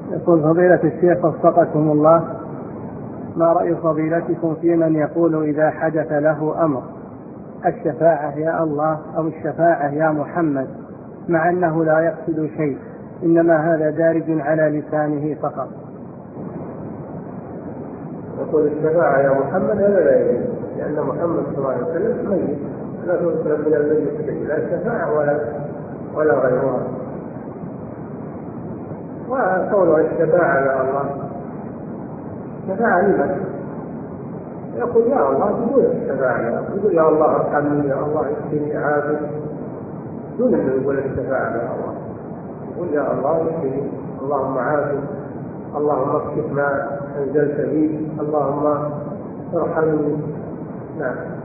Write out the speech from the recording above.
يقول فضيلة الشيخ وفقكم الله، ما رأي فضيلتكم في من يقول إذا حدث له أمر الشفاعة يا الله أو الشفاعة يا محمد، مع أنه لا يقصد شيء، إنما هذا دارج على لسانه فقط؟ يقول الشفاعة يا محمد هذا لا يجوز، لأن محمد صلى الله عليه وسلم ميت، لا تطلب من الميت شيء، لا الشفاعة ولا غيرها. وقول الشفاعة يا الله، شفاعة لمن؟ يقول يا الله بدون الشفاعة، يقول يا الله ارحمني، يا الله اشفني عافني، دون أن يقول الشفاعة يا الله. يقول يا الله اشفني، اللهم عافني، اللهم اكشف ما أنزلت بي، اللهم ارحمني. نعم.